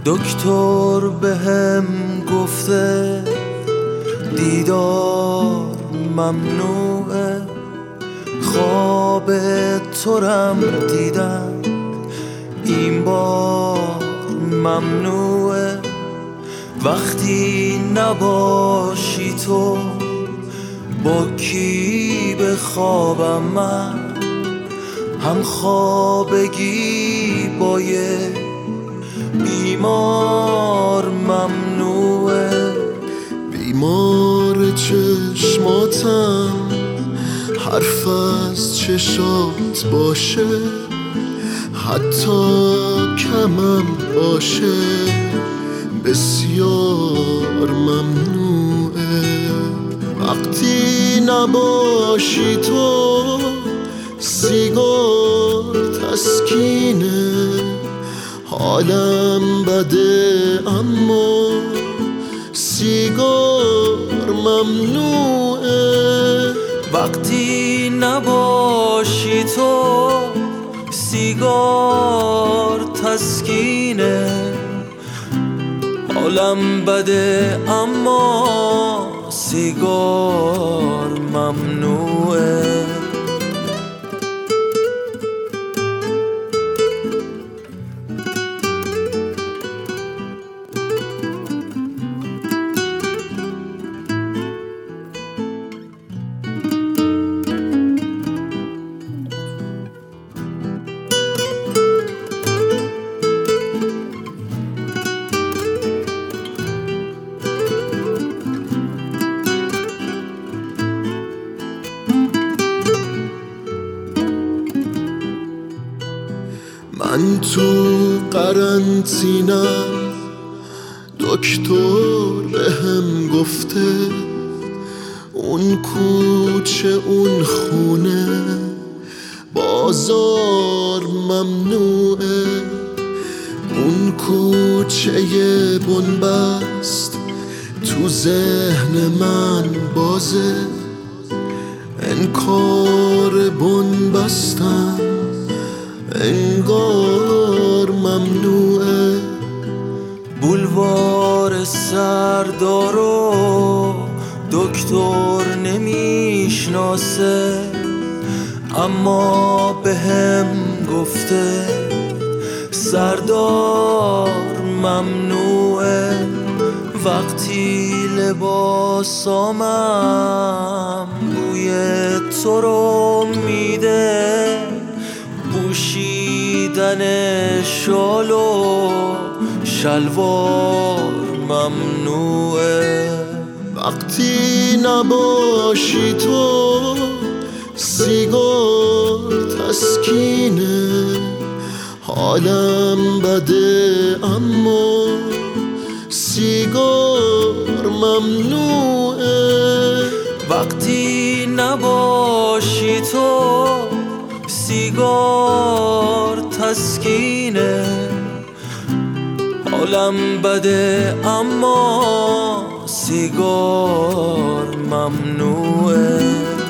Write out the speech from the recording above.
دکتر بهم گفته دیدار ممنوعه، خواب تورم دیدم این بار ممنوعه. وقتی نباشی تو با کی بخوابم من؟ هم خوابگی با یه بیمار ممنوعه. بیمار چشماتم حرف از چشات باشه، حتی کمم باشه بسیار ممنوعه. وقتی نباشی تو سیگار تسکینه، حالم بده اما سیگار ممنوعه. وقتی نباشی تو سیگار تسکینه، حالم بده اما سیگار ممنوعه. من تو قرنطینم، دکتر بهم گفته اون کوچه اون خونه بازار ممنوعه. اون کوچه بنبست تو ذهن من بازه، انکار بنبستم انگار ممنوعه. بولوار سردارو دکتر نمیشناسه، اما بهم گفته سردار ممنوعه. وقتی لباسامم بوی تو رو میده، پوشیدن شال و شلوار ممنوعه. وقتی نباشی تو سیگار تسکینه، حالم بده اما سیگار ممنوعه. وقتی نباشی تو سیگار تسکینه، حالم بده اما سیگار ممنوعه.